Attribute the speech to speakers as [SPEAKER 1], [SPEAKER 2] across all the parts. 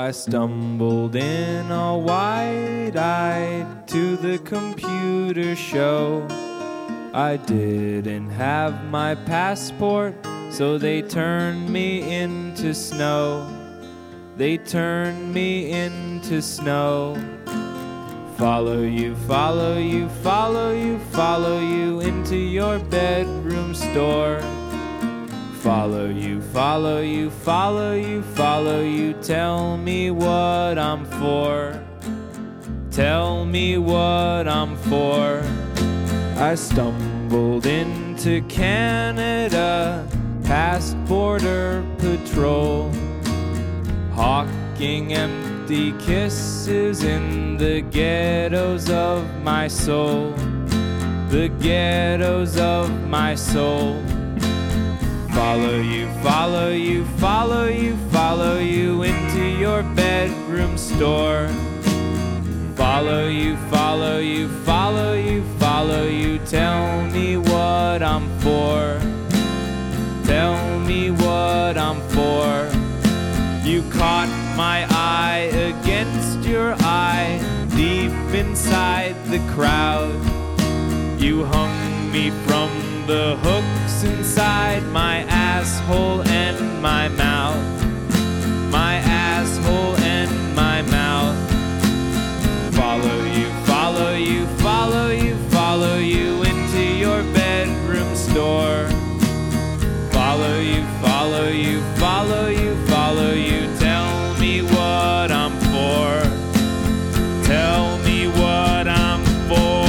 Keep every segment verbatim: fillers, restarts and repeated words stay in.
[SPEAKER 1] I stumbled in all wide-eyed to the computer show. I didn't have my passport, so they turned me into snow. They turned me into snow. Follow you, follow you, follow you, follow you into your bedroom store. Follow you, follow you, follow you, follow you, tell me what I'm for. Tell me what I'm for. I stumbled into Canada, past border patrol, hawking empty kisses in the ghettos of my soul, the ghettos of my soul. Follow you, follow you, follow you, follow you into your bedroom store. Follow you, follow you, follow you, follow you, tell me what I'm for. Tell me what I'm for. You caught my eye against your eye, deep inside the crowd. You hung me from the hooks inside my asshole and my mouth. My asshole and my mouth. Follow you, follow you, follow you, follow you into your bedroom store. Follow you, follow you, follow you, follow you, tell me what I'm for. Tell me what I'm for.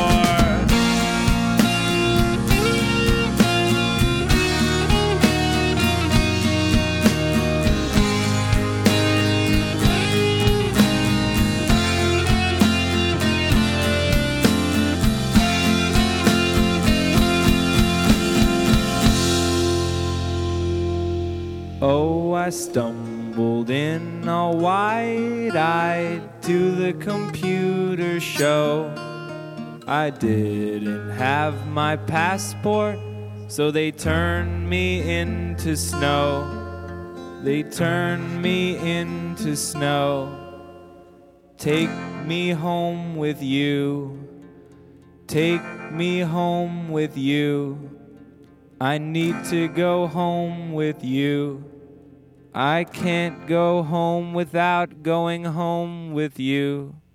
[SPEAKER 1] Oh, I stumbled in all wide-eyed to the computer show. I didn't have my passport, so they turned me into snow. They turned me into snow. Take me home with you. Take me home with you. I need to go home with you. I can't go home without going home with you.